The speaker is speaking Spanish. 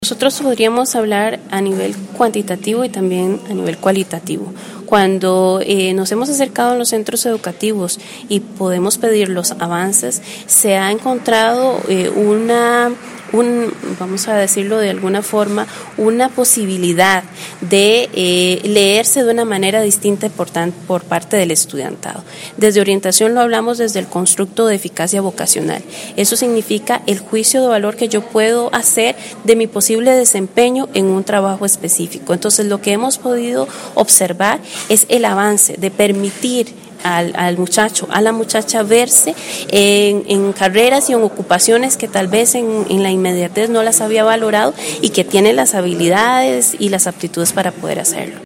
Nosotros podríamos hablar a nivel cuantitativo y también a nivel cualitativo. Cuando nos hemos acercado a los centros educativos y podemos pedir los avances, se ha encontrado vamos a decirlo de alguna forma, una posibilidad de leerse de una manera distinta por parte del estudiantado. Desde orientación lo hablamos desde el constructo de eficacia vocacional. Eso significa el juicio de valor que yo puedo hacer de mi posible desempeño en un trabajo específico. Entonces, lo que hemos podido observar es el avance de permitir al muchacho, a la muchacha verse en carreras y en ocupaciones que tal vez en la inmediatez no las había valorado y que tiene las habilidades y las aptitudes para poder hacerlo.